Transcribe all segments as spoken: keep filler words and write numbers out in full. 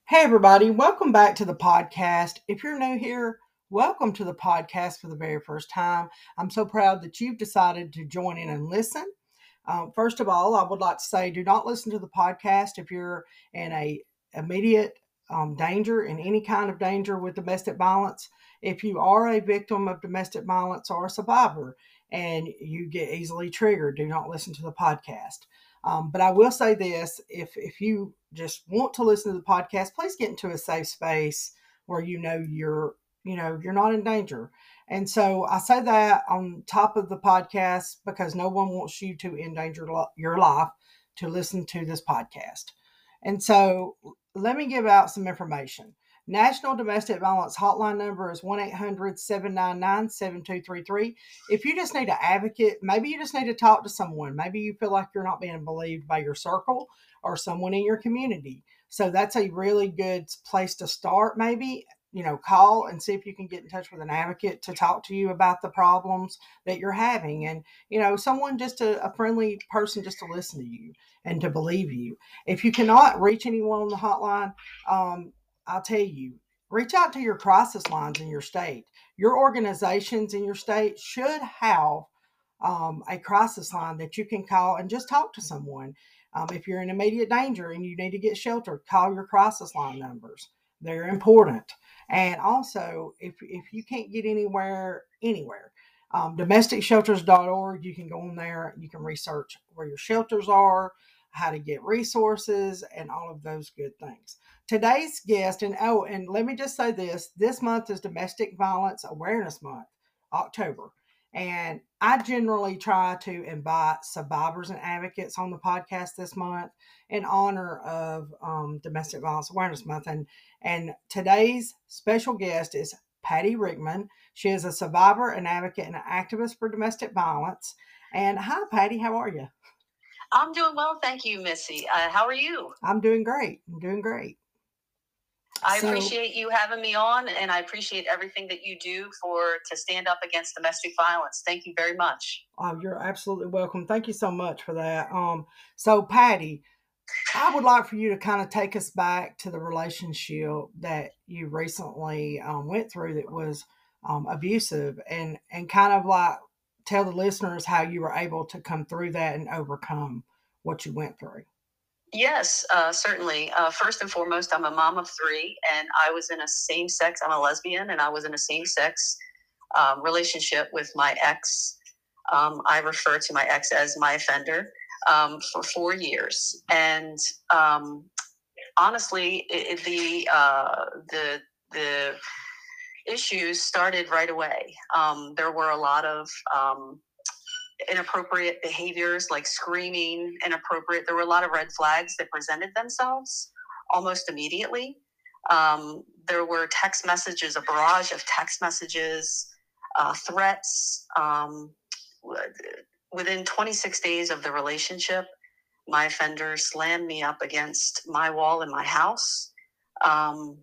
Hey, everybody, welcome back to the podcast. If you're new here, welcome to the podcast for the very first time. I'm so proud that you've decided to join in and listen. Um, first of all, I would like to say do not listen to the podcast if you're in a immediate um, danger, in any kind of danger with domestic violence. If you are a victim of domestic violence or a survivor and you get easily triggered, do not listen to the podcast. Um, but I will say this: if if you just want to listen to the podcast, please get into a safe space where you know you're you know you're not in danger. And so I say that on top of the podcast because no one wants you to endanger your life to listen to this podcast. And so let me give out some information. National Domestic Violence Hotline number is one eight hundred seven nine nine seven two three three. If you just need an advocate, maybe you just need to talk to someone. Maybe you feel like you're not being believed by your circle or someone in your community. So that's a really good place to start, maybe. You know, call and see if you can get in touch with an advocate to talk to you about the problems that you're having. And, you know, someone just a, a friendly person just to listen to you and to believe you. If you cannot reach anyone on the hotline, um, I'll tell you, reach out to your crisis lines in your state. Your organizations in your state should have um, a crisis line that you can call and just talk to someone. Um, if you're in immediate danger and you need to get shelter, call your crisis line numbers. They're important. And also, if, if you can't get anywhere, anywhere, um, domestic shelters dot org, you can go on there, you can research where your shelters are, how to get resources, and all of those good things. Today's guest, and oh, and let me just say this this month is Domestic Violence Awareness Month, October. And I generally try to invite survivors and advocates on the podcast this month in honor of um, Domestic Violence Awareness Month. And, and today's special guest is Patty Rickman. She is a survivor, an advocate, and an activist for domestic violence. And hi, Patty, how are you? I'm doing well, thank you, Missy. Uh, how are you? I'm doing great. I'm doing great. I so, appreciate you having me on, and I appreciate everything that you do for to stand up against domestic violence. Thank you very much. Oh, you're absolutely welcome. Thank you so much for that. Um, so, Patty, I would like for you to kind of take us back to the relationship that you recently um, went through that was um, abusive, and and kind of like tell the listeners how you were able to come through that and overcome what you went through. Yes, uh, certainly. Uh, first and foremost, I'm a mom of three, and I was in a same-sex, I'm a lesbian, and I was in a same-sex um, relationship with my ex. Um, I refer to my ex as my offender um, for four years. And um, honestly, it, the, uh, the, the issues started right away. Um, there were a lot of um, inappropriate behaviors like screaming, inappropriate. There were a lot of red flags that presented themselves almost immediately. Um, there were text messages, a barrage of text messages, uh, threats. Um, within twenty-six days of the relationship, my offender slammed me up against my wall in my house. Um,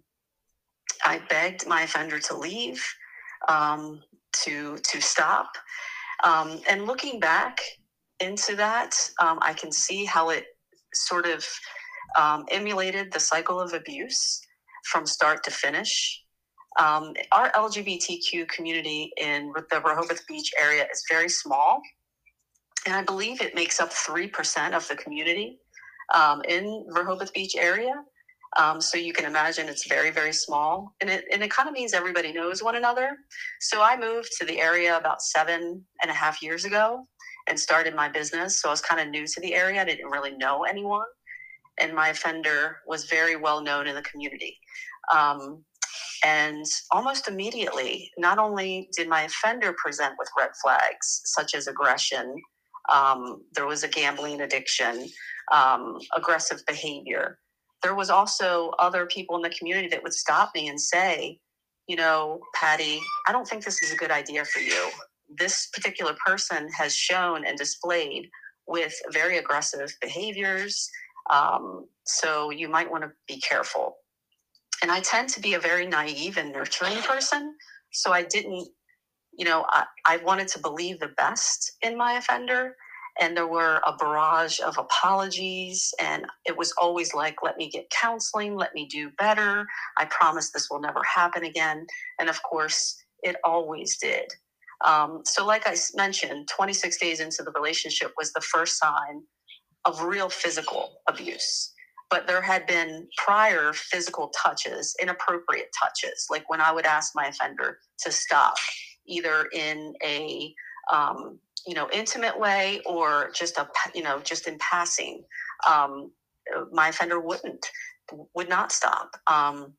I begged my offender to leave, um, to to stop. Um, and looking back into that, um, I can see how it sort of um, emulated the cycle of abuse from start to finish. Um, our L G B T Q community in the Rehoboth Beach area is very small, and I believe it makes up three percent of the community um, in Rehoboth Beach area. Um, so you can imagine it's very, very small. And it, and it kind of means everybody knows one another. So I moved to the area about seven and a half years ago and started my business. So I was kind of new to the area. I didn't really know anyone. And my offender was very well known in the community. Um, and almost immediately, not only did my offender present with red flags, such as aggression, um, there was a gambling addiction, um, aggressive behavior. There was also other people in the community that would stop me and say, you know, Patty, I don't think this is a good idea for you. This particular person has shown and displayed with very aggressive behaviors. Um, so you might want to be careful. And I tend to be a very naive and nurturing person. So I didn't, you know, I, I wanted to believe the best in my offender. And there were a barrage of apologies. And it was always like, let me get counseling, let me do better. I promise this will never happen again. And of course, it always did. Um, so like I mentioned, twenty-six days into the relationship was the first sign of real physical abuse. But there had been prior physical touches, inappropriate touches, like when I would ask my offender to stop, either in a um, you know intimate way or just a you know just in passing. Um, my offender wouldn't would not stop. Um,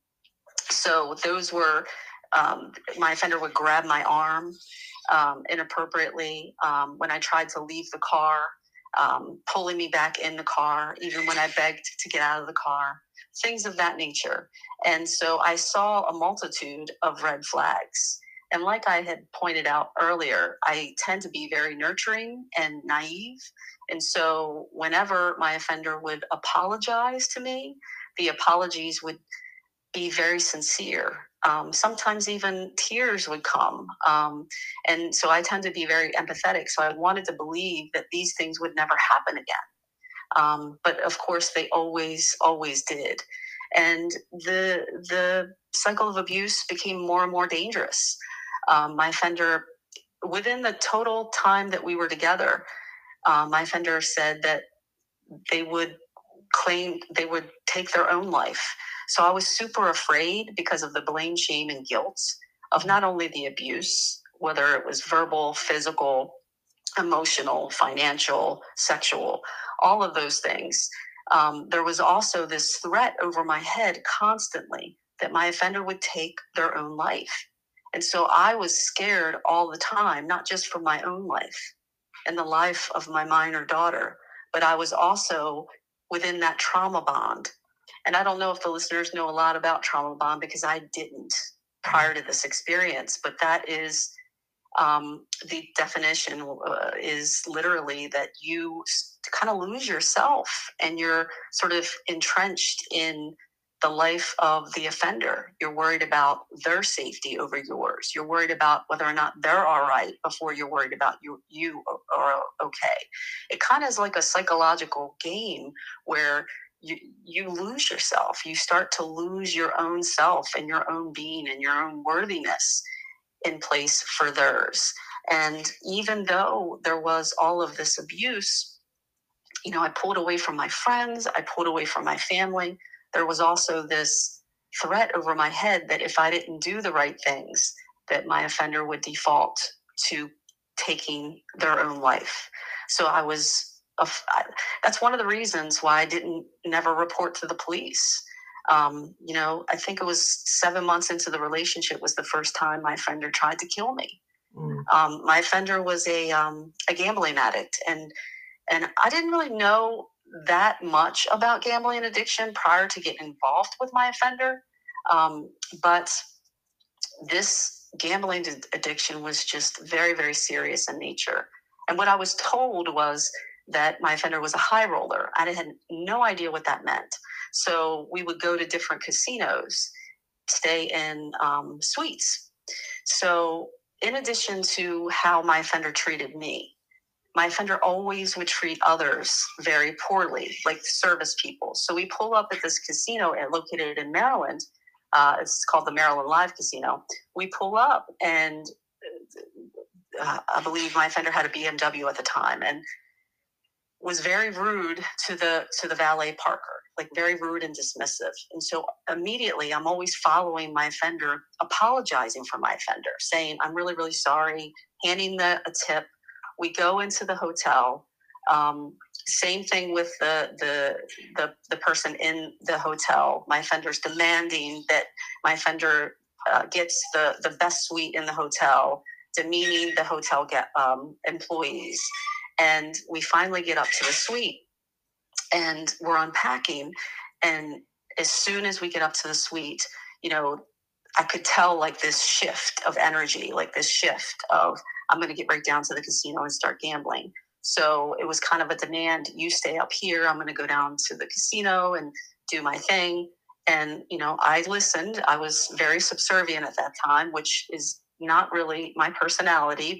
so those were um, my offender would grab my arm um, inappropriately um, when I tried to leave the car, um, pulling me back in the car, even when I begged to get out of the car, things of that nature. And so I saw a multitude of red flags. And like I had pointed out earlier, I tend to be very nurturing and naive. And so whenever my offender would apologize to me, the apologies would be very sincere. Um, sometimes even tears would come. Um, and so I tend to be very empathetic. So I wanted to believe that these things would never happen again. Um, but of course, they always, always did. And the, the cycle of abuse became more and more dangerous. Um, my offender, within the total time that we were together, uh, my offender said that they would claim they would take their own life. So I was super afraid because of the blame, shame, and guilt of not only the abuse, whether it was verbal, physical, emotional, financial, sexual, all of those things. Um, there was also this threat over my head constantly that my offender would take their own life. And so I was scared all the time, not just for my own life and the life of my minor daughter, but I was also within that trauma bond. And I don't know if the listeners know a lot about trauma bond because I didn't prior to this experience, but that is um, the definition uh, is literally that you kind of lose yourself and you're sort of entrenched in the life of the offender. You're worried about their safety over yours. You're worried about whether or not they're all right before you're worried about you, you are okay. It kind of is like a psychological game where you, you lose yourself. You start to lose your own self and your own being and your own worthiness in place for theirs. And even though there was all of this abuse, you know, I pulled away from my friends, I pulled away from my family. There was also this threat over my head that if I didn't do the right things, that my offender would default to taking their own life. So I was, that's one of the reasons why I didn't never report to the police. Um, you know, I think it was seven months into the relationship was the first time my offender tried to kill me. Mm. Um, my offender was a um, a gambling addict, and and I didn't really know that much about gambling addiction prior to getting involved with my offender. Um, but this gambling addiction was just very, very serious in nature. And what I was told was that my offender was a high roller. I had no idea what that meant. So we would go to different casinos, stay in um, suites. So in addition to how my offender treated me, my offender always would treat others very poorly, like service people. So we pull up at this casino located in Maryland. Uh, it's called the Maryland Live Casino. We pull up, and uh, I believe my offender had a B M W at the time, and was very rude to the to the valet parker, like very rude and dismissive. And so immediately, I'm always following my offender, apologizing for my offender, saying, "I'm really, really sorry," handing the a tip. We go into the hotel. Um, same thing with the, the the the person in the hotel. My offender's demanding that my offender uh, gets the the best suite in the hotel, demeaning the hotel get, um, employees. And we finally get up to the suite, and we're unpacking. And as soon as we get up to the suite, you know, I could tell like this shift of energy, like this shift of, I'm going to get right down to the casino and start gambling. So it was kind of a demand. You stay up here. I'm going to go down to the casino and do my thing. And, you know, I listened. I was very subservient at that time, which is not really my personality, but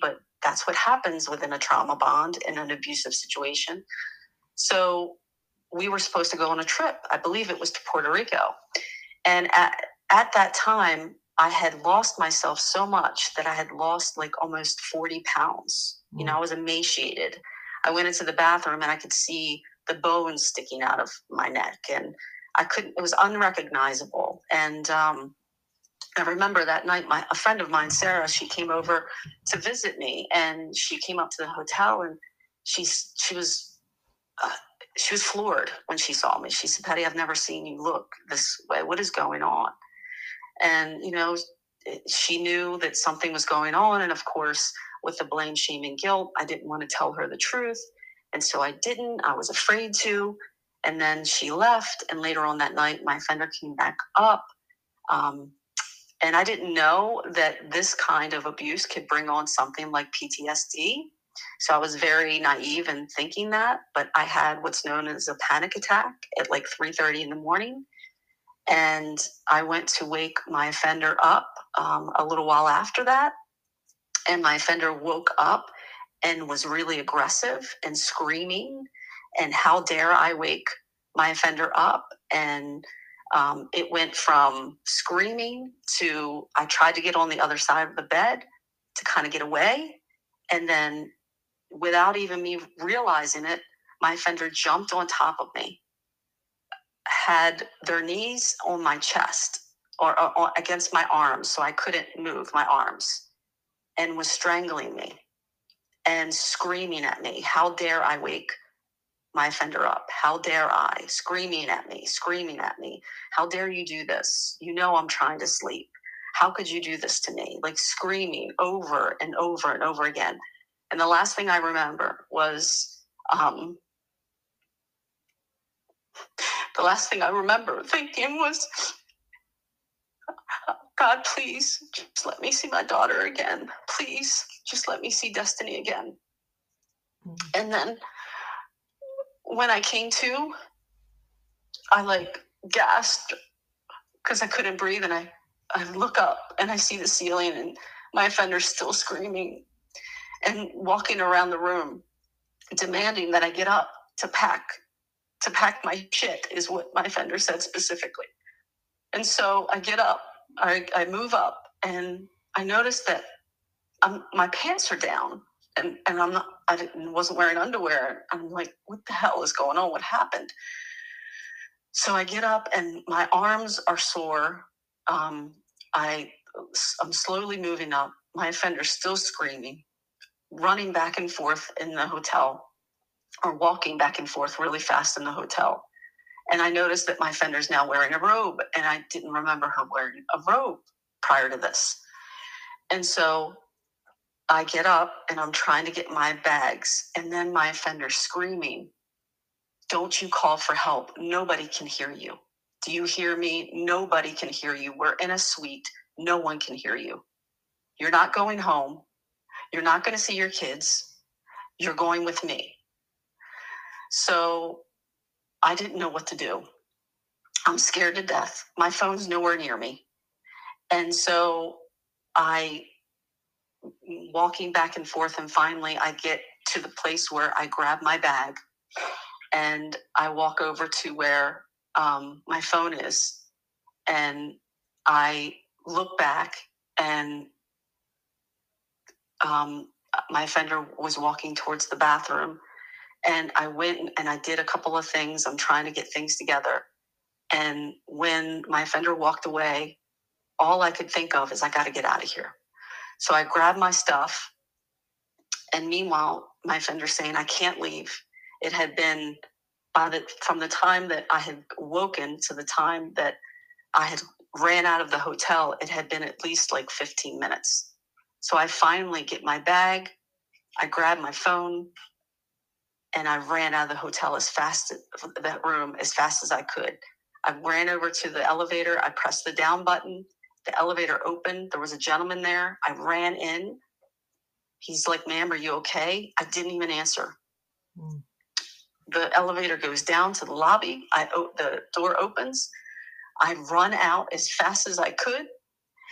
that's what happens within a trauma bond in an abusive situation. So we were supposed to go on a trip. I believe it was to Puerto Rico. And at, at that time, I had lost myself so much that I had lost like almost forty pounds. Mm. You know, I was emaciated. I went into the bathroom and I could see the bones sticking out of my neck, and I couldn't, it was unrecognizable. And um, I remember that night, my a friend of mine, Sarah, she came over to visit me, and she came up to the hotel, and she's she was uh, she was floored when she saw me. She said, "Patty, I've never seen you look this way. What is going on?" And you know, she knew that something was going on, and of course, with the blame, shame, and guilt, I didn't want to tell her the truth, and so I didn't. I was afraid to. And then she left, and later on that night, my offender came back up. Um, And I didn't know that this kind of abuse could bring on something like P T S D. So I was very naive in thinking that, but I had what's known as a panic attack at like three thirty in the morning. And I went to wake my offender up um, a little while after that. And my offender woke up and was really aggressive and screaming. And how dare I wake my offender up? And Um, it went from screaming to I tried to get on the other side of the bed to kind of get away. And then without even me realizing it, my offender jumped on top of me, had their knees on my chest or, or, or against my arms so I couldn't move my arms, and was strangling me and screaming at me. How dare I wake my offender up? How dare I? Screaming at me, screaming at me. How dare you do this? You know I'm trying to sleep. How could you do this to me? Like screaming over and over and over again. And the last thing I remember was, um, the last thing I remember thinking was, God, please just let me see my daughter again. Please just let me see Destiny again. Mm-hmm. And then when I came to, I like gasped because I couldn't breathe, and I, I look up and I see the ceiling, and my offender's still screaming and walking around the room, demanding that I get up to pack, to pack my shit, is what my offender said specifically. And so I get up, I, I move up, and I notice that I'm, my pants are down, and, and I'm not, I didn't, wasn't wearing underwear. I'm like, what the hell is going on? What happened? So I get up and my arms are sore. Um, I, I'm slowly moving up. My offender's still screaming, running back and forth in the hotel, or walking back and forth really fast in the hotel. And I noticed that my offender's now wearing a robe, and I didn't remember her wearing a robe prior to this. And so I get up and I'm trying to get my bags, and then my offender's screaming, "Don't you call for help. Nobody can hear you. Do you hear me? Nobody can hear you. We're in a suite. No one can hear you. You're not going home. You're not going to see your kids. You're going with me." So I didn't know what to do. I'm scared to death. My phone's nowhere near me. And so I, walking back and forth, and finally I get to the place where I grab my bag and I walk over to where um, my phone is, and I look back, and um, my offender was walking towards the bathroom, and I went and I did a couple of things. I'm trying to get things together. And when my offender walked away, all I could think of is, I got to get out of here. So I grabbed my stuff, and meanwhile, my offender's saying, I can't leave. It had been, by the, from the time that I had woken to the time that I had ran out of the hotel, it had been at least like fifteen minutes. So I finally get my bag, I grab my phone, and I ran out of the hotel as fast as that room as fast as I could. I ran over to the elevator. I pressed the down button. The elevator opened. There was a gentleman there. I ran in. He's like, "Ma'am, are you okay?" I didn't even answer. Mm. The elevator goes down to the lobby. I the door opens. I run out as fast as I could.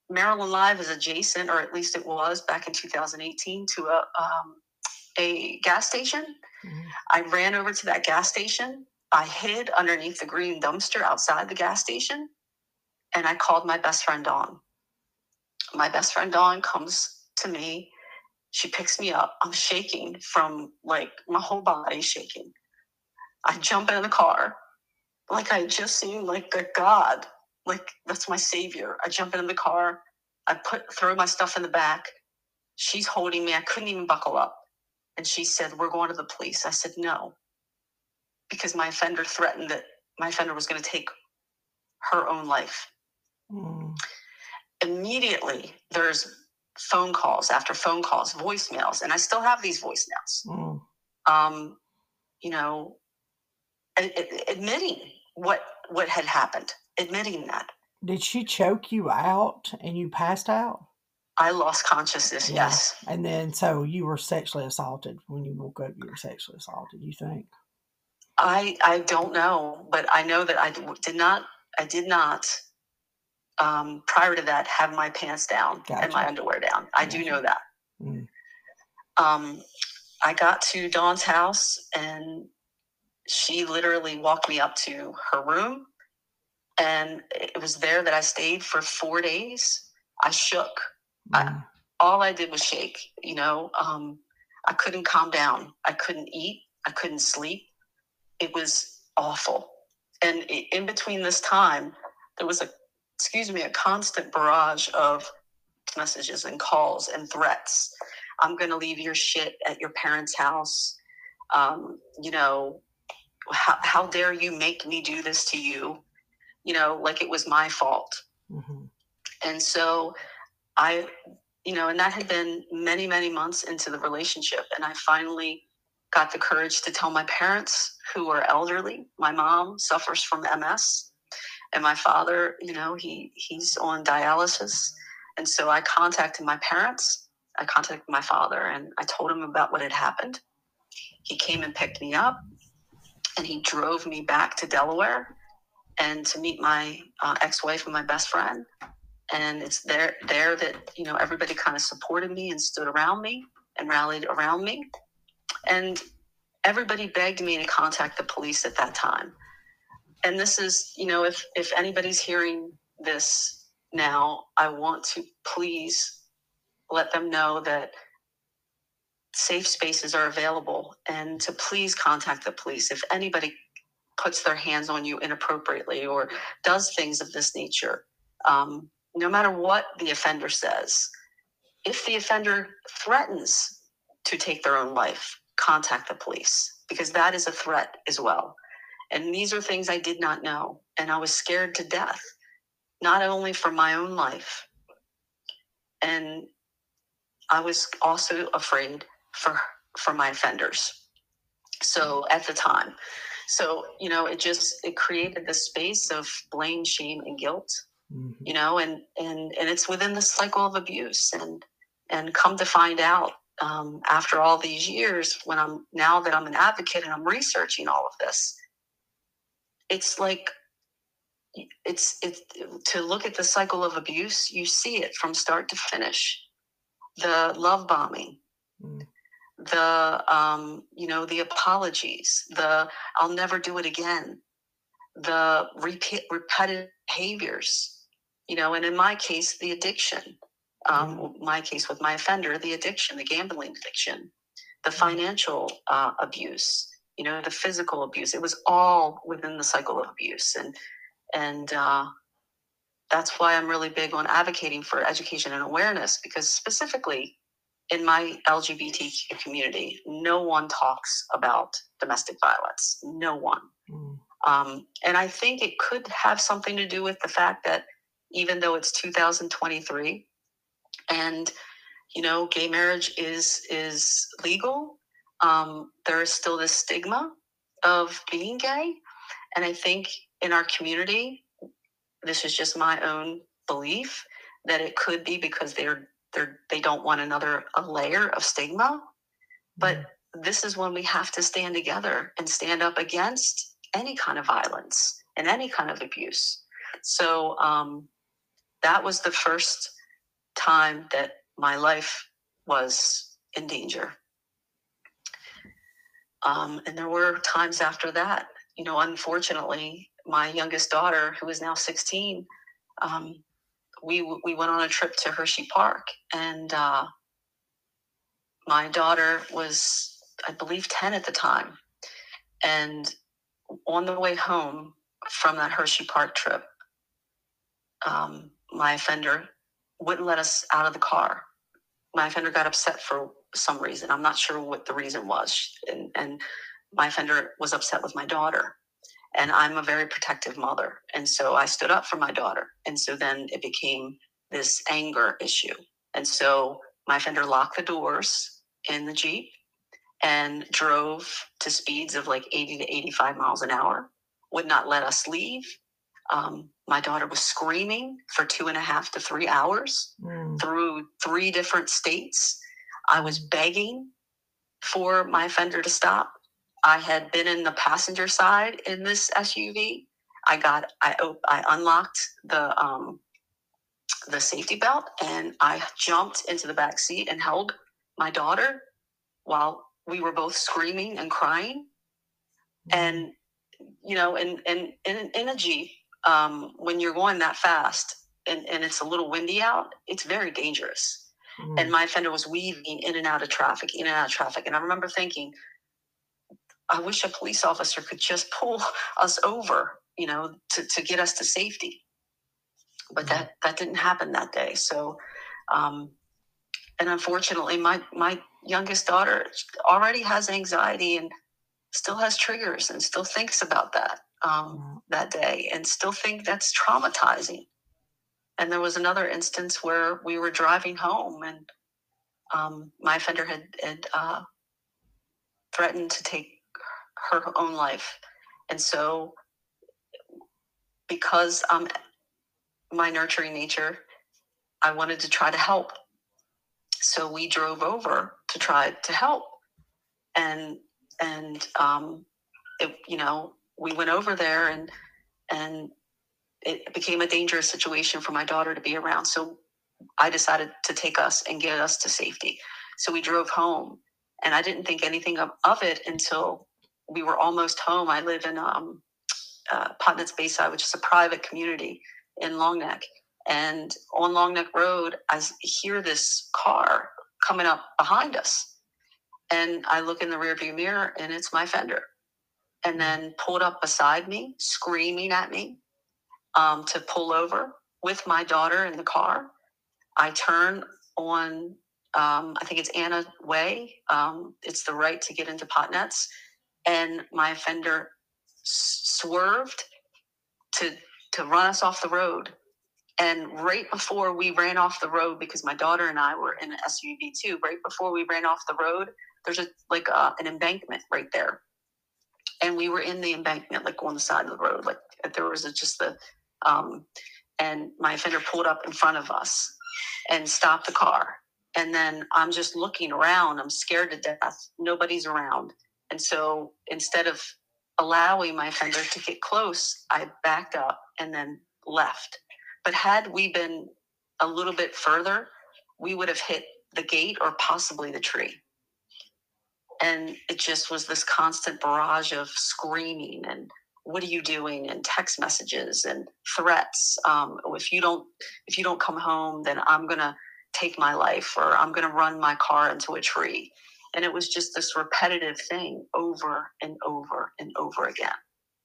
Maryland Live is adjacent, or at least it was back in two thousand eighteen, to a um, a gas station. Mm-hmm. I ran over to that gas station. I hid underneath the green dumpster outside the gas station, and I called my best friend Dawn. My best friend Dawn comes to me. She picks me up. I'm shaking from, like, my whole body shaking. I jump in the car like I just seen, like, a God. Like, that's my savior. I jump into the car. I put throw my stuff in the back. She's holding me. I couldn't even buckle up. And she said, "We're going to the police." I said, "No," because my offender threatened that my offender was going to take her own life. Mm. Immediately, there's phone calls after phone calls, voicemails, and I still have these voicemails. Mm. Um, you know, ad- ad- admitting what what had happened, admitting that. Did she choke you out and you passed out? I lost consciousness, yeah. Yes. And then, so you were sexually assaulted. When you woke up, you were sexually assaulted, you think? I I don't know, but I know that I did not, I did not, um, prior to that, have my pants down. Gotcha. And my underwear down. I gotcha. do know that. Mm. Um, I got to Dawn's house, and she literally walked me up to her room, and it was there that I stayed for four days. I shook. Mm. I, all I did was shake, you know. Um, I couldn't calm down. I couldn't eat. I couldn't sleep. It was awful. And in between this time, there was a, excuse me, a constant barrage of messages and calls and threats. I'm going to leave your shit at your parents' house. Um, you know, how, how dare you make me do this to you? You know, like it was my fault. Mm-hmm. And so I, you know, and that had been many, many months into the relationship. And I finally got the courage to tell my parents, who are elderly. My mom suffers from M S, and my father, you know, he he's on dialysis. And so I contacted my parents. I contacted my father, and I told him about what had happened. He came and picked me up, and he drove me back to Delaware and to meet my uh, ex-wife and my best friend. And it's there, there that, you know, everybody kind of supported me and stood around me and rallied around me. And everybody begged me to contact the police at that time. And this is, you know, if, if anybody's hearing this now, I want to please let them know that safe spaces are available, and to please contact the police if anybody puts their hands on you inappropriately or does things of this nature. Um, no matter what the offender says, if the offender threatens to take their own life, contact the police, because that is a threat as well. And these are things I did not know. And I was scared to death, not only for my own life. And I was also afraid for, for my offenders. So at the time, so, you know, it just, it created this space of blame, shame, and guilt, mm-hmm. you know, and, and, and it's within the cycle of abuse. And, and come to find out, um, after all these years, when I'm, now that I'm an advocate and I'm researching all of this, it's like, it's, it's to look at the cycle of abuse, you see it from start to finish. The love bombing, mm. the, um, you know, the apologies, the, I'll never do it again, the repeat, repetitive behaviors, you know, and in my case, the addiction, um, mm. my case with my offender, the addiction, the gambling addiction, the financial uh, abuse, you know, the physical abuse. It was all within the cycle of abuse. And, and, uh, that's why I'm really big on advocating for education and awareness, because specifically in my L G B T Q community, no one talks about domestic violence. No one. Mm. Um, and I think it could have something to do with the fact that even though it's two thousand twenty-three and, you know, gay marriage is, is legal, um, there is still this stigma of being gay. And I think in our community, this is just my own belief, that it could be because they're they're they don't want another a layer of stigma. But mm. this is when we have to stand together and stand up against any kind of violence and any kind of abuse. So um, that was the first time that my life was in danger. Um, and there were times after that. You know, unfortunately, my youngest daughter, who is now sixteen, um, we we went on a trip to Hershey Park, and uh, my daughter was, I believe, ten at the time. And on the way home from that Hershey Park trip, um, my offender wouldn't let us out of the car. My offender got upset for some reason. I'm not sure what the reason was. And, and my offender was upset with my daughter. And I'm a very protective mother. And so I stood up for my daughter. And so then it became this anger issue. And so my offender locked the doors in the Jeep and drove to speeds of like eighty to eighty-five miles an hour, would not let us leave. Um, my daughter was screaming for two and a half to three hours mm. through three different states. I was begging for my offender to stop. I had been in the passenger side in this S U V. I got, I, I unlocked the, um, the safety belt, and I jumped into the back seat and held my daughter while we were both screaming and crying. Mm. And, you know, in, in, in, in a Jeep, um, when you're going that fast and, and it's a little windy out, it's very dangerous. Mm. And my offender was weaving in and out of traffic, in and out of traffic. And I remember thinking, I wish a police officer could just pull us over, you know, to, to get us to safety. But that, that didn't happen that day. So, um, and unfortunately, my, my youngest daughter already has anxiety and still has triggers and still thinks about that, um, that day, and still think that's traumatizing. And there was another instance where we were driving home, and um, my offender had, had uh, threatened to take her own life. And so because um, my nurturing nature, I wanted to try to help. So we drove over to try to help. And, and, um, it, you know, we went over there, and, and it became a dangerous situation for my daughter to be around. So I decided to take us and get us to safety. So we drove home, and I didn't think anything of, of it until we were almost home. I live in, um, uh, Potnet's Bayside, which is a private community in Long Neck. And on Long Neck Road, I hear this car coming up behind us. And I look in the rearview mirror, and it's my offender. And then pulled up beside me, screaming at me um, to pull over with my daughter in the car. I turn on, um, I think it's Anna Way. Um, it's the right to get into Potnet's. And my offender s- swerved to to run us off the road. And right before we ran off the road, because my daughter and I were in an S U V too, right before we ran off the road, there's a, like a, an embankment right there. And we were in the embankment, like on the side of the road, like there was a, just the, um, and my offender pulled up in front of us and stopped the car. And then I'm just looking around. I'm scared to death. Nobody's around. And so instead of allowing my offender to get close, I backed up and then left. But had we been a little bit further, we would have hit the gate or possibly the tree. And it just was this constant barrage of screaming and what are you doing, and text messages and threats. Um, if you don't, if you don't come home, then I'm going to take my life, or I'm going to run my car into a tree. And it was just this repetitive thing over and over and over again.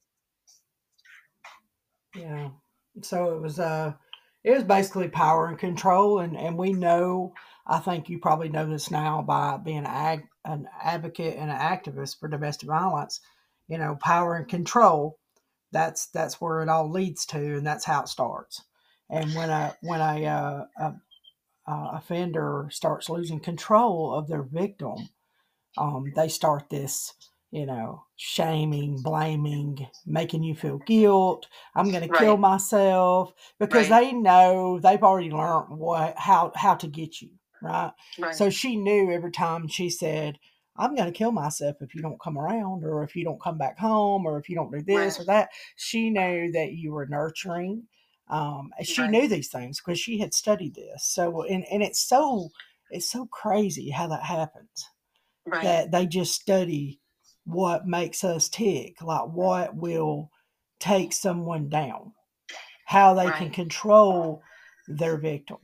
Yeah. So it was, uh, it was basically power and control. And, and we know, I think you probably know this now by being an, ag, an advocate and an activist for domestic violence, you know, power and control. That's, that's where it all leads to. And that's how it starts. And when a, when a, uh, a, a offender starts losing control of their victim, um, they start this, you know, shaming, blaming, making you feel guilt. I'm going to kill Right. myself, because Right. they know they've already learned what, how, how to get you. Right? Right. So she knew every time she said, I'm going to kill myself if you don't come around, or if you don't come back home, or if you don't do this Right. or that. She knew that you were nurturing, Um, she Right. knew these things because she had studied this. So, and, and it's so, it's so crazy how that happens, Right. that they just study what makes us tick, like what will take someone down, how they can Right. control their victim.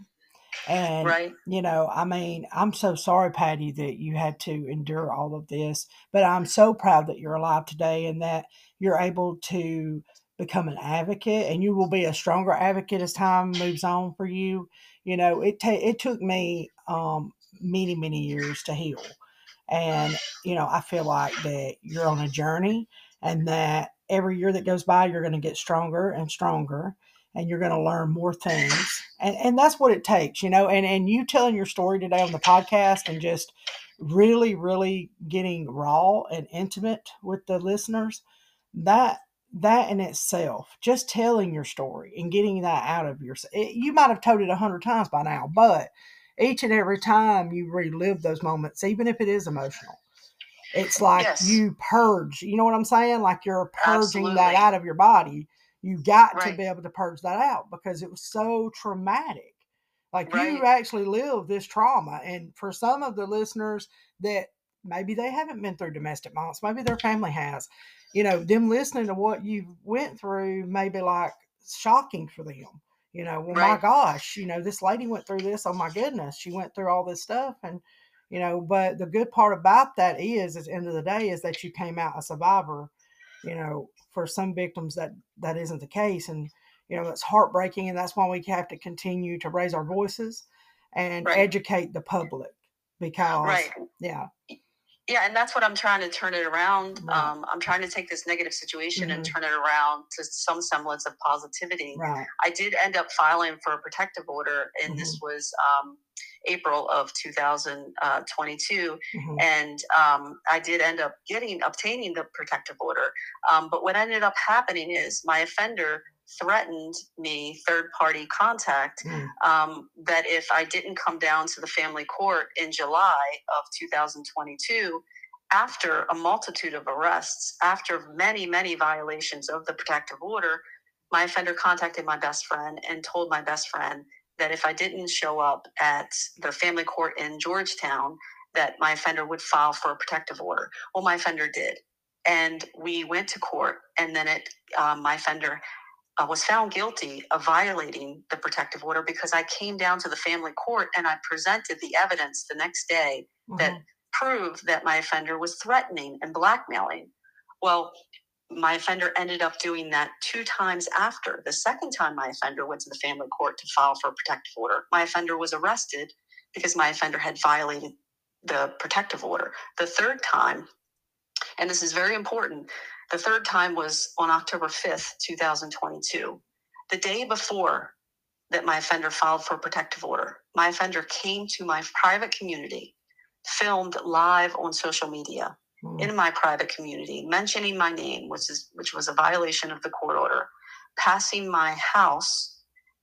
And, Right. you know, I mean, I'm so sorry, Patty, that you had to endure all of this, but I'm so proud that you're alive today and that you're able to become an advocate, and you will be a stronger advocate as time moves on for you. You know, it ta- it took me um, many, many years to heal. And, you know, I feel like that you're on a journey, and that every year that goes by, you're going to get stronger and stronger, and you're going to learn more things. And, and that's what it takes, you know, and, and you telling your story today on the podcast and just really, really getting raw and intimate with the listeners, that, that in itself, just telling your story and getting that out of yourself, you might have told it a hundred times by now, but each and every time you relive those moments, even if it is emotional, it's like Yes. you purge. You know what I'm saying? Like you're purging that Absolutely. out of your body. You got to Right. be able to purge that out because it was so traumatic. Like you Right. actually lived this trauma. And for some of the listeners that maybe they haven't been through domestic violence, maybe their family has, you know, them listening to what you went through may be like shocking for them. You know, well, my Right. gosh, you know, this lady went through this. Oh my goodness, she went through all this stuff. And, you know, but the good part about that is, at the end of the day, is that you came out a survivor. You know, for some victims that that isn't the case, and you know it's heartbreaking, and that's why we have to continue to raise our voices and Right. educate the public because, Right. yeah, Yeah, and that's what I'm trying to turn it around. right, Um, I'm trying to take this negative situation and hmm turn it around to some semblance of positivity. right, I did end up filing for a protective order, and hmm this was um, April of two thousand twenty-two. hmm And um, I did end up getting obtaining the protective order. Um, but what ended up happening is my offender threatened me, third party contact, mm, um, that if I didn't come down to the family court in July of two thousand twenty-two, after a multitude of arrests, after many, many violations of the protective order, my offender contacted my best friend and told my best friend that if I didn't show up at the family court in Georgetown, that my offender would file for a protective order. Well, my offender did. And we went to court, and then it, um, my offender uh, was found guilty of violating the protective order because I came down to the family court and I presented the evidence the next day that hmm proved that my offender was threatening and blackmailing. Well, my offender ended up doing that two times after. The second time my offender went to the family court to file for a protective order, my offender was arrested because my offender had violated the protective order. The third time, and this is very important, the third time was on October fifth, twenty twenty-two. The day before that my offender filed for a protective order, my offender came to my private community, filmed live on social media mm, in my private community, mentioning my name, which is which was a violation of the court order, passing my house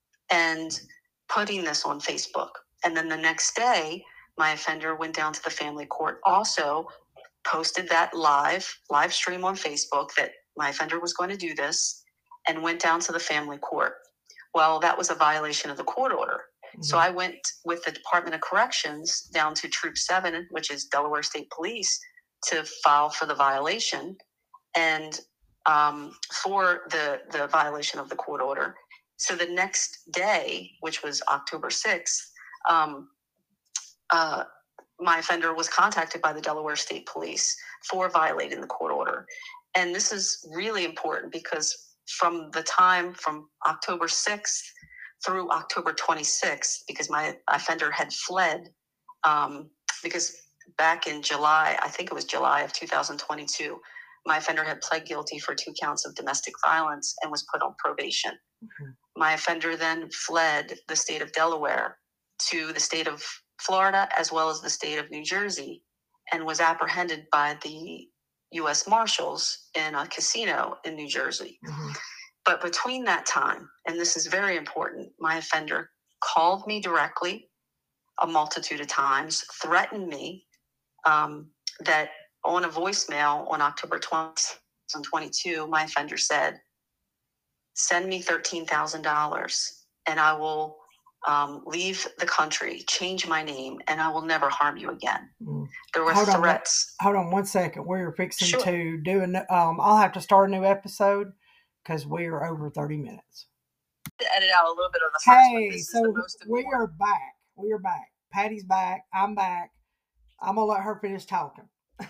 and putting this on Facebook. And then the next day, my offender went down to the family court, also posted that live live stream on Facebook that my offender was going to do this, and went down to the family court. Well, that was a violation of the court order. So hmm I went with the Department of Corrections down to Troop seven, which is Delaware State Police, to file for the violation and um, for the, the violation of the court order. So the next day, which was October sixth, um, uh, my offender was contacted by the Delaware State Police for violating the court order. And this is really important because from the time from October sixth through October twenty-sixth, because my offender had fled, um, because back in July, I think it was July of two thousand twenty-two, my offender had pled guilty for two counts of domestic violence and was put on probation. hmm My offender then fled the state of Delaware to the state of Florida as well as the state of New Jersey, and was apprehended by the U S Marshals in a casino in New Jersey. hmm But between that time, and this is very important, my offender called me directly a multitude of times, threatened me, um, that on a voicemail on October twentieth, twenty twenty-two, my offender said, send me thirteen thousand dollars and I will um, leave the country, change my name, and I will never harm you again. Mm. There were hold threats. On, hold on one second. We're fixing sure. to do an, um, I'll have to start a new episode because we are over thirty minutes. Edit out a little bit of the first hey, one. This so is the most we are back. We are back. Patty's back. I'm back. I'm going to let her finish talking.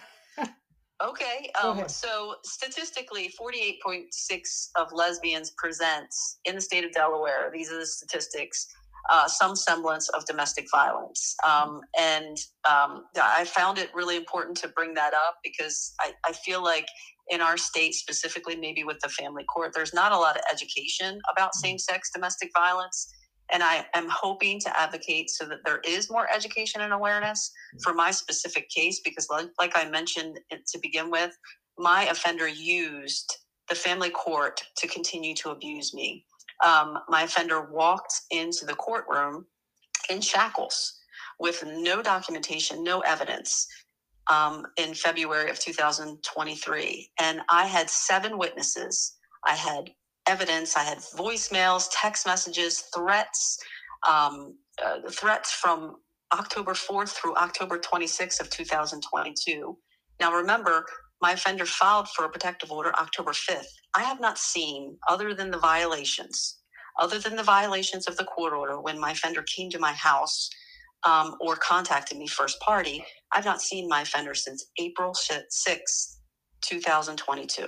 Okay, um, so statistically, forty-eight point six of lesbians present in the state of Delaware, these are the statistics, uh, some semblance of domestic violence. Um, and um, I found it really important to bring that up because I, I feel like in our state, specifically maybe with the family court, there's not a lot of education about same-sex domestic violence. And I am hoping to advocate so that there is more education and awareness for my specific case, because like, like I mentioned to begin with, my offender used the family court to continue to abuse me. Um, my offender walked into the courtroom in shackles with no documentation, no evidence um, in February of two thousand twenty-three. And I had seven witnesses. I had evidence. I had voicemails, text messages, threats, um, uh, threats from October fourth through October twenty-sixth of two thousand twenty-two. Now, remember, my offender filed for a protective order October fifth. I have not seen, other than the violations, other than the violations of the court order when my offender came to my house um, or contacted me first party, I've not seen my offender since April sixth, two thousand twenty-two.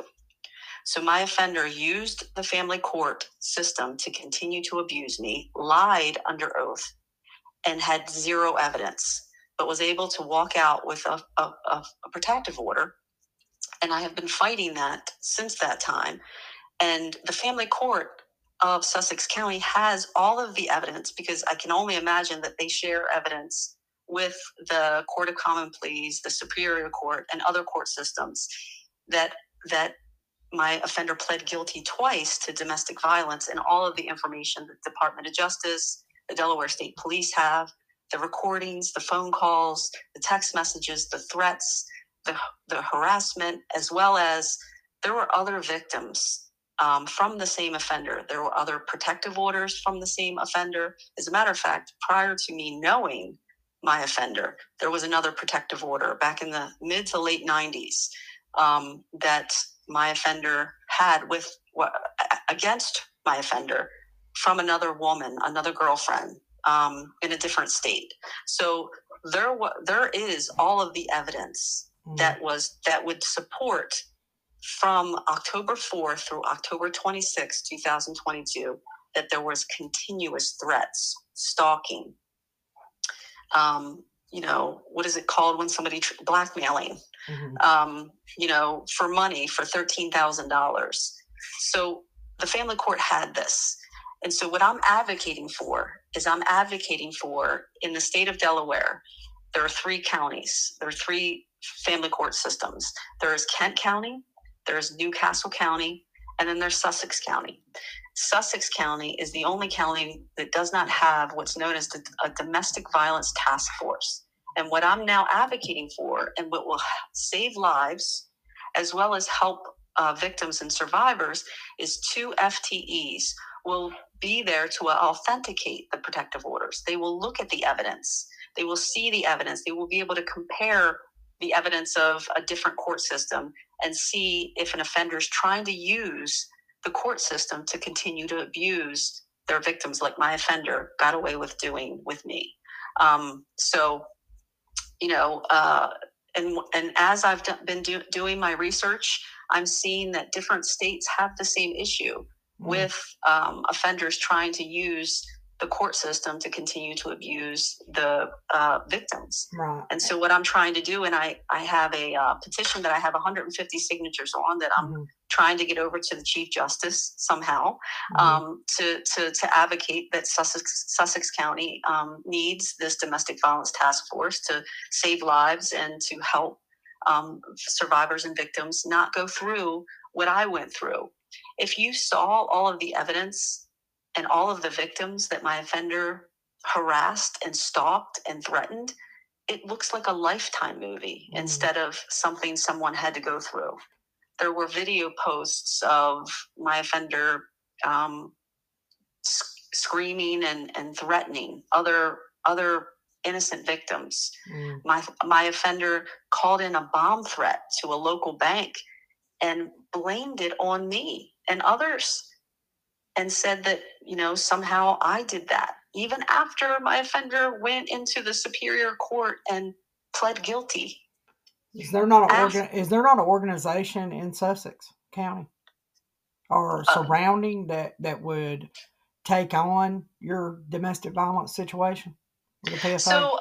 So my offender used the family court system to continue to abuse me, lied under oath, and had zero evidence, but was able to walk out with a, a, a protective order. And I have been fighting that since that time. And the family court of Sussex County has all of the evidence, because I can only imagine that they share evidence with the Court of Common Pleas, the Superior Court, and other court systems, that that my offender pled guilty twice to domestic violence, and all of the information that the Department of Justice, the Delaware State Police have, the recordings, the phone calls, the text messages, the threats, the, the harassment, as well as there were other victims um, from the same offender. There were other protective orders from the same offender. As a matter of fact, prior to me knowing my offender, there was another protective order back in the mid to late nineties um, that my offender had with against my offender from another woman, another girlfriend um, in a different state. So there, there is all of the evidence mm. that was that would support from October fourth through October twenty-sixth, two thousand twenty-two, that there was continuous threats, stalking. Um, you know, what is it called when somebody tr- blackmailing? Mm-hmm. Um, you know, for money, for thirteen thousand dollars. So the family court had this. And so what I'm advocating for is I'm advocating for, in the state of Delaware, there are three counties. There are three family court systems. There is Kent County, there's Newcastle County, and then there's Sussex County. Sussex County is the only county that does not have what's known as a domestic violence task force. And what I'm now advocating for, and what will save lives, as well as help uh, victims and survivors, is two F T Es will be there to authenticate the protective orders. They will look at the evidence. They will see the evidence. They will be able to compare the evidence of a different court system and see if an offender is trying to use the court system to continue to abuse their victims, like my offender got away with doing with me. Um, so, you know, uh, and and as I've do, been do, doing my research, I'm seeing that different states have the same issue mm. with um, offenders trying to use the court system to continue to abuse the uh, victims. Right. And so what I'm trying to do, and I, I have a uh, petition that I have one hundred fifty signatures on that I'm mm-hmm. trying to get over to the Chief Justice somehow mm-hmm. um, to, to, to advocate that Sussex, Sussex County um, needs this domestic violence task force to save lives and to help um, survivors and victims not go through what I went through. If you saw all of the evidence and all of the victims that my offender harassed and stalked and threatened, it looks like a Lifetime movie mm. instead of something someone had to go through. There were video posts of my offender um, sc- screaming and, and threatening other other innocent victims. Mm. My my offender called in a bomb threat to a local bank and blamed it on me and others, and said that, you know, somehow I did that, even after my offender went into the Superior Court and pled guilty. Is there not an After, organ? Is there not an organization in Sussex County or uh, surrounding that that would take on your domestic violence situation with the P F A? So,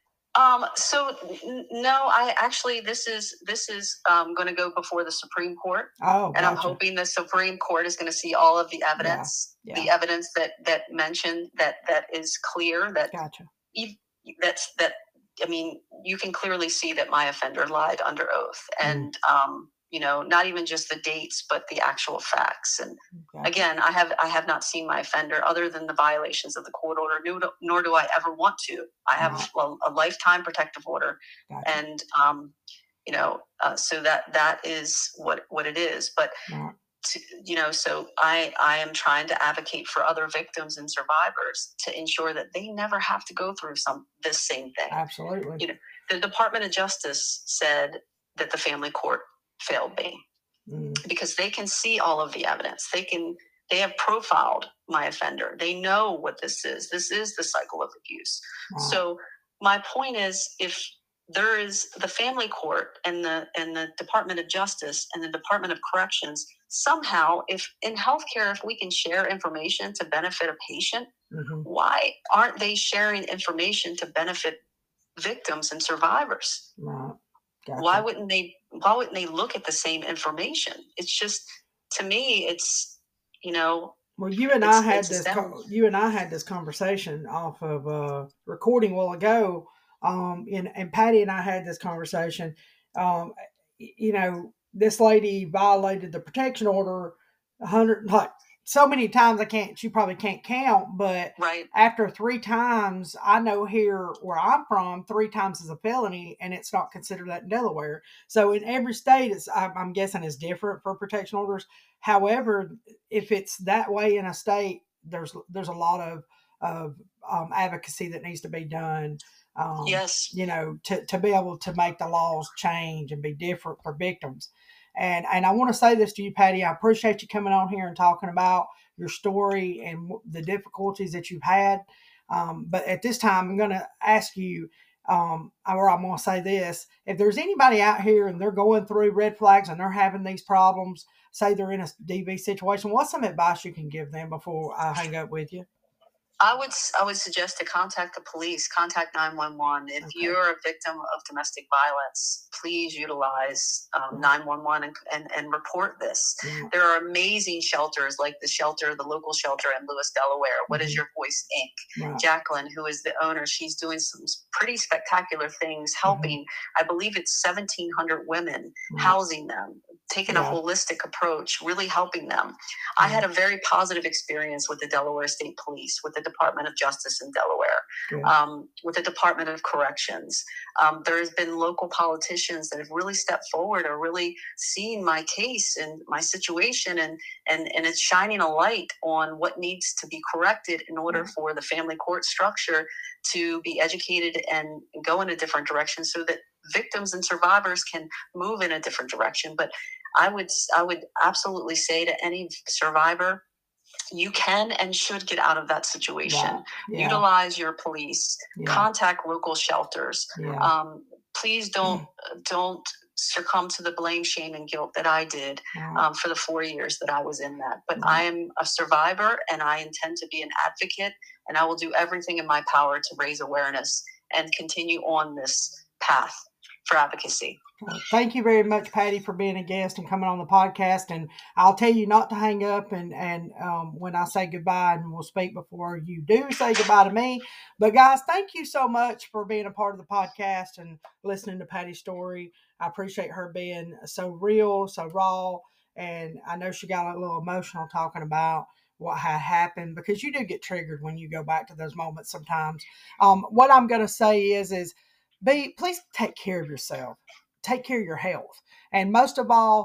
um, so n- no, I actually this is this is um, going to go before the Supreme Court, Oh, and I'm gotcha. hoping the Supreme Court is going to see all of the evidence, Yeah, yeah. the evidence that that mentioned that that is clear that Gotcha. ev- that's that. I mean, you can clearly see that my offender lied under oath, and um, you know, not even just the dates, but the actual facts. And Gotcha. again, I have I have not seen my offender other than the violations of the court order, nor do, nor do I ever want to. I have Right. a, a lifetime protective order, Gotcha. and um, you know, uh, so that that is what what it is. But Right. to, you know, so I I am trying to advocate for other victims and survivors to ensure that they never have to go through some this same thing. Absolutely. You know, the Department of Justice said that the family court failed me Mm. because they can see all of the evidence. They can they have profiled my offender. They know what this is. This is the cycle of abuse. Right. So my point is, if there is the family court and the and the Department of Justice and the Department of Corrections, somehow, if in healthcare, if we can share information to benefit a patient, Mm-hmm. why aren't they sharing information to benefit victims and survivors? Right. Gotcha. Why wouldn't they why wouldn't they look at the same information? It's just, to me, it's, you know, Well, you and it's, I had it's this. them. Co- you and I had this conversation off of a recording a while ago. Um, and, and Patty and I had this conversation. Um, y- you know, this lady violated the protection order a hundred, like so many times. I can't. She probably can't count. But Right. after three times, I know here where I'm from, three times is a felony, and it's not considered that in Delaware. So in every state, it's I'm I'm guessing is different for protection orders. However, if it's that way in a state, there's there's a lot of of um, advocacy that needs to be done. Um, Yes. You know, to, to be able to make the laws change and be different for victims. And and I want to say this to you, Patty. I appreciate you coming on here and talking about your story and the difficulties that you've had. Um, but at this time, I'm going to ask you, um, or I'm going to say this: if there's anybody out here and they're going through red flags and they're having these problems, say they're in a D V situation, what's some advice you can give them before I hang up with you? I would I would suggest to contact the police, contact nine one one. If Okay. you're a victim of domestic violence, please utilize um, nine one one and, and, and report this. Yeah. There are amazing shelters like the shelter, the local shelter in Lewis, Delaware. What Mhm. is Your Voice, Incorporated? Right. Jacqueline, who is the owner, she's doing some pretty spectacular things, helping, mm-hmm. I believe it's seventeen hundred women, Right. housing them, taking Yeah. a holistic approach, really helping them. I had a very positive experience with the Delaware State Police, with the Department of Justice in Delaware, Yeah. um, with the Department of Corrections. Um, there's been local politicians that have really stepped forward or really seen my case and my situation, and, and, and it's shining a light on what needs to be corrected in order Yeah. for the family court structure to be educated and go in a different direction so that victims and survivors can move in a different direction. But I would I would absolutely say to any survivor, you can and should get out of that situation. Right. Yeah. Utilize your police. Yeah. Contact local shelters. Yeah. Um, please don't don't succumb to the blame, shame, and guilt that I did Right. um, for the four years that I was in that. But Right. I am a survivor, and I intend to be an advocate, and I will do everything in my power to raise awareness and continue on this path for advocacy. Thank you very much, Patty, for being a guest and coming on the podcast. And I'll tell you not to hang up and, and um, when I say goodbye, and we'll speak before you do say goodbye to me. But guys, thank you so much for being a part of the podcast and listening to Patty's story. I appreciate her being so real, so raw. And I know she got a little emotional talking about what had happened, because you do get triggered when you go back to those moments sometimes. Um, what I'm going to say is, is be, please take care of yourself. Take care of your health. And most of all,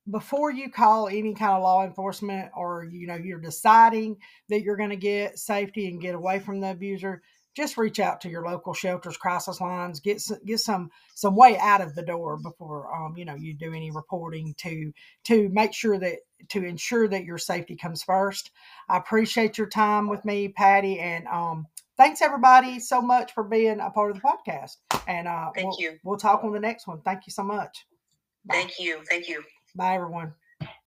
before you call any kind of law enforcement, or you know you're deciding that you're going to get safety and get away from the abuser, just reach out to your local shelters, crisis lines, get some, get some some way out of the door before um, you know you do any reporting to to make sure that to ensure that your safety comes first. I appreciate your time with me, Patty, and um, thanks everybody so much for being a part of the podcast. And uh, Thank we'll, you. We'll talk on the next one. Thank you so much. Bye. Thank you. Thank you. Bye, everyone.